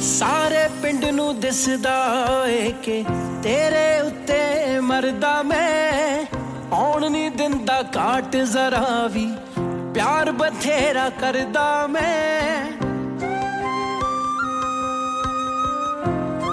ਸਾਰੇ ਪਿੰਡ ਨੂੰ ਦਿਸਦਾ ਏ ਕਿ ਤੇਰੇ ਉੱਤੇ ਮਰਦਾ ਮੈਂ। ਆਉਣ ਨਹੀਂ ਦਿੰਦਾ ਘਾਟ ਜ਼ਰਾ ਵੀ, ਪਿਆਰ ਬਥੇਰਾ ਕਰਦਾ ਮੈਂ।